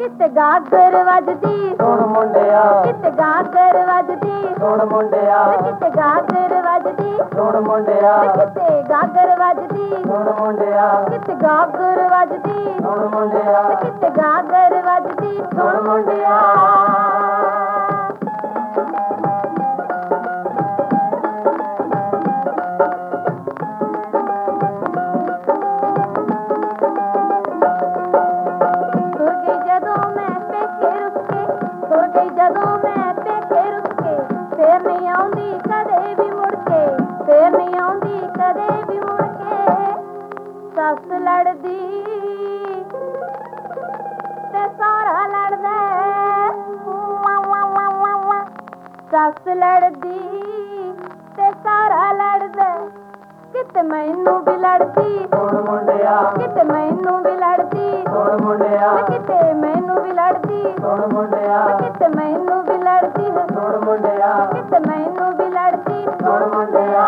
ਕਿਤੇ ਗਾਗਰ ਵੱਜਦੀ ਸੁਣ ਮੁੰਡਿਆ, ਕਿਤੇ ਗਾਗਰ ਵੱਜਦੀ ਸੁਣ ਮੁੰਡਿਆ, ਕਿਤੇ ਗਾਗਰ ਵੱਜਦੀ ਸੁਣ ਮੁੰਡਿਆ, ਕਿਤੇ ਗਾਗਰ ਵੱਜਦੀ ਸੁਣ ਮੁੰਡਿਆ, ਕਿਤੇ ਗਾਗਰ ਵੱਜਦੀ ਸੁਣ ਮੁੰਡਿਆ, ਕਿਤੇ ਗਾਗਰ ਵੱਜਦੀ ਸੁਣ ਮੁੰਡਿਆ। ਜਦੋਂ ਮੈਂ ਪੇਕੇ ਰੁੱਸ ਕੇ ਫੇਰ ਨਹੀਂ ਆਉਂਦੀ ਕਦੇ ਵੀ ਮੁੜ ਕੇ, ਫੇਰ ਨਹੀਂ ਆਉਂਦੀ ਕਦੇ ਵੀ ਮੁੜ ਕੇ। ਸੱਸ ਲੜਦੀ ਤੇ ਸਹੁਰਾ ਲੜਦਾ, ਸੱਸ ਲੜਦੀ ਤੇ ਸਹੁਰਾ ਲੜਦਾ, ਕਿਤੇ ਮੈਨੂੰ ਵੀ ਲੜਦੀ ਸੁਣ ਮੁੰਡਿਆ, ਕਿਤੇ ਮੈਨੂੰ ਵੀ ਲੜਦੀ, ਸੁਣ ਮੁੰਡਿਆ, ਕਿਤੇ ਮੈਨੂੰ ਵੀ ਲੜਦੀ, ਸੁਣ ਮੁੰਡਿਆ, ਕਿਤੇ ਮੈਨੂੰ ਵੀ ਲੜਦੀ, ਸੁਣ ਮੁੰਡਿਆ, ਕਿਤੇ ਮੈਨੂੰ ਵੀ ਲੜਦੀ, ਸੁਣ ਮੁੰਡਿਆ।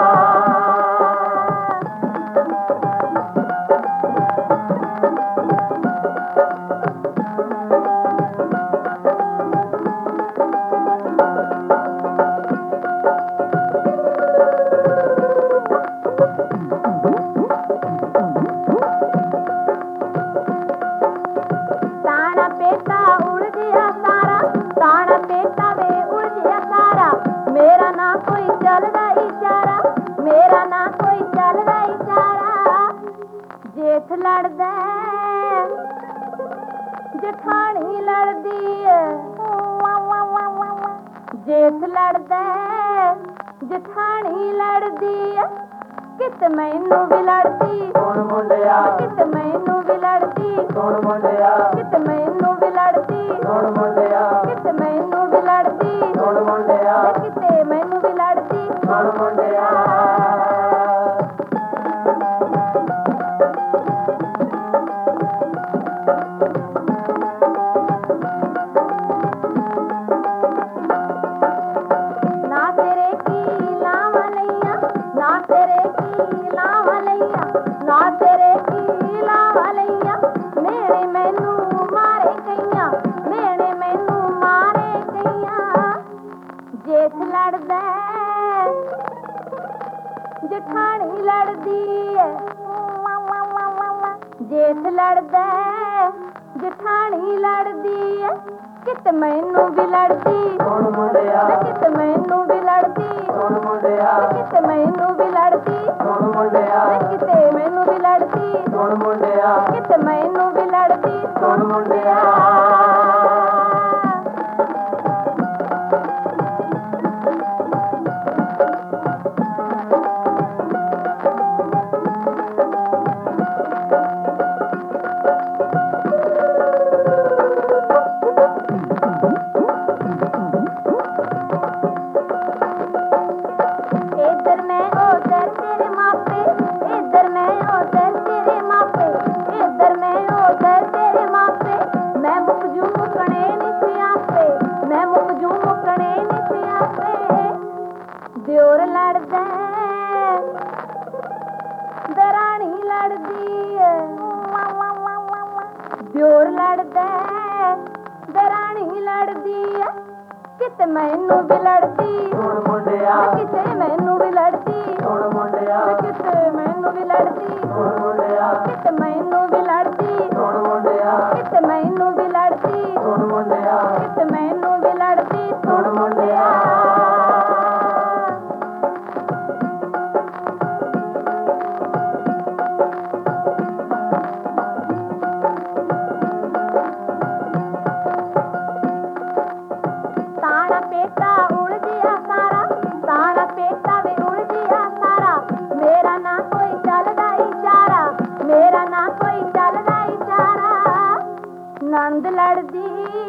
ਤਾਣਾ ਪੇਟਾ ਉਲਝਿਆ ਸਾਰਾ, ਤਾਣਾ ਪੇਟਾ ਵੇ ਉਲਝਿਆ ਸਾਰਾ, ਮੇਰਾ ਨਾ ਕੋਈ ਚੱਲਦਾ ਇਸ਼ਾਰਾ, ਮੇਰਾ ਨਾ ਕੋਈ ਚੱਲਦਾ ਇਸ਼ਾਰਾ। ਜੇਠ ਲੜਦਾ ਜਠਾਣੀ ਲੜਦੀ ਏ, ਜੇਠ ਲੜਦਾ ਜਠਾਣੀ ਲੜਦੀ ਏ, ਕਿਤੇ ਮੈਨੂੰ ਵੀ ਲੜਦੀ ਸੁਣ ਮੁੰਡਿਆ, ਕਿਤੇ ਮੈਨੂੰ ਵੀ ਲੜਦੀ, ਸੁਣ ਮੁੰਡਿਆ, ਕਿਤੇ ਮੈਨੂੰ ਵੀ ਲੜਦੀ, ਸੁਣ ਮੁੰਡਿਆ, ਕਿਤੇ ਮੈਨੂੰ ਵੀ ਲੜਦੀ, ਸੁਣ ਮੁੰਡਿਆ, ਕਿਤੇ ਮੈਨੂੰ ਵੀ ਲੜਦੀ, ਸੁਣ ਮੁੰਡਿਆ। ਨਾ ਤੇਰੇ ਕੀ ਲਾਵਾਂ ਲਈਆਂ, ਨਾ ਤੇਰੇ ਕੀ ਲਾਵਾਂ ਲਈਆਂ, ਨਾ ਤੇਰੇ ਕੀ ਲਾਵਾਂ ਲਈਆਂ, ਮੇਣੇ ਮੈਨੂੰ ਮਾਰੇ ਗਈਆਂ, ਮੇਣੇ ਮੈਨੂੰ ਮਾਰੇ ਗਈਆਂ। ਜੇਠ ਲੜਦਾ ਜਠਾਣੀ ਲੜਦੀ ਏ, ਜੇਠ ਲੜਦਾ ਜਠਾਣੀ ਲੜਦੀ ਏ, ਕਿਤੇ ਮੈਨੂੰ ਵੀ ਲੜਦੀ, ਸੁਣ ਮੁੰਡਿਆ, ਕਿਤੇ ਮੈਨੂੰ ਵੀ ਲੜਦੀ, ਸੁਣ ਮੁੰਡਿਆ, ਕਿਤੇ ਮੈਨੂੰ ਵੀ ਲੜਦੀ, ਸੁਣ ਮੁੰਡਿਆ, ਕਿਤੇ ਮੈਨੂੰ ਵੀ ਲੜਦੀ, ਸੁਣ ਮੁੰਡਿਆ, ਕਿਤੇ ਮੈਨੂੰ ਵੀ ਲੜਦੀ, ਸੁਣ ਮੁੰਡਿਆ। ਇੱਧਰ ਮੈਂ ਉਧਰ ਤੇਰੇ ਮਾਪੇ, ਇੱਧਰ ਮੈਂ ਉਧਰ ਤੇਰੇ ਮਾਪੇ, ਇੱਧਰ ਮੈਂ ਉਧਰ ਤੇਰੇ ਮਾਪੇ, ਮੈਂ ਮੁੱਕ ਜੂ ਮੁੱਕਣੇ ਨੀ ਸਿਆਪੇ, ਮੈਂ ਮੁੱਕ ਜੂ ਮੁੱਕਣੇ ਨੀ ਸਿਆਪੇ। ਦਿਓਰ ਲੜਦਾ ਦਰਾਣੀ ਲੜਦੀ ਏ, ਦਿਓਰ ਲੜਦਾ ਦਰਾਣੀ ਲੜਦੀ ਏ, ਕਿਤੇ ਮੈਨੂੰ ਵੀ ਲੜਦੀ, ਸੁਣ ਮੁੰਡਿਆ, ਕਿਤੇ ਮੈਨੂੰ ਵੀ ਲੜਦੀ, ਸੁਣ ਮੁੰਡਿਆ, ਕਿਤੇ ਮੈਨੂੰ ਵੀ ਲੜਦੀ, ਸੁਣ ਮੁੰਡਿਆ, ਕਿਤੇ ਮੈਨੂੰ ਵੀ ਲੜਦੀ, ਸੁਣ ਮੁੰਡਿਆ, ਕਿਤੇ ਮੈਨੂੰ ਵੀ ਲੜਦੀ, ਸੁਣ ਮੁੰਡਿਆ, ਕਿਤੇ ਮੈਨੂੰ ਵੀ ਲੜਦੀ, ਸੁਣ ਮੁੰਡਿਆ। ਤਾਣਾ ਪੇਟਾ ਉਲਝਿਆ ਸਾਰਾ, ਤਾਣਾ ਪੇਟਾ ਵੇ ਉਲਝਿਆ ਸਾਰਾ, ਮੇਰਾ ਨਾ ਕੋਈ ਚੱਲਦਾ ਇਸ਼ਾਰਾ, ਮੇਰਾ ਨਾ ਕੋਈ ਚੱਲਦਾ ਇਸ਼ਾਰਾ। ਨੰਦ ਲੜਦੀ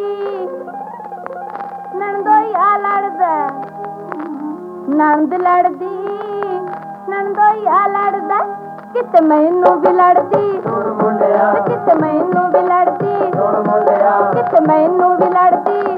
ਨੰਦੋਈਆ ਲੜਦਾ, ਨੰਦ ਲੜਦੀ ਨੰਦੋਈਆ ਲੜਦਾ, ਕਿਤੇ ਮੈਨੂੰ ਵੀ ਲੜਦੀ, ਸੁਣ ਮੁੰਡਿਆ, ਕਿਤੇ ਮੈਨੂੰ ਵੀ ਲੜਦੀ, ਸੁਣ ਮੁੰਡਿਆ, ਕਿਤੇ ਮੈਨੂੰ ਵੀ ਲੜਦੀ,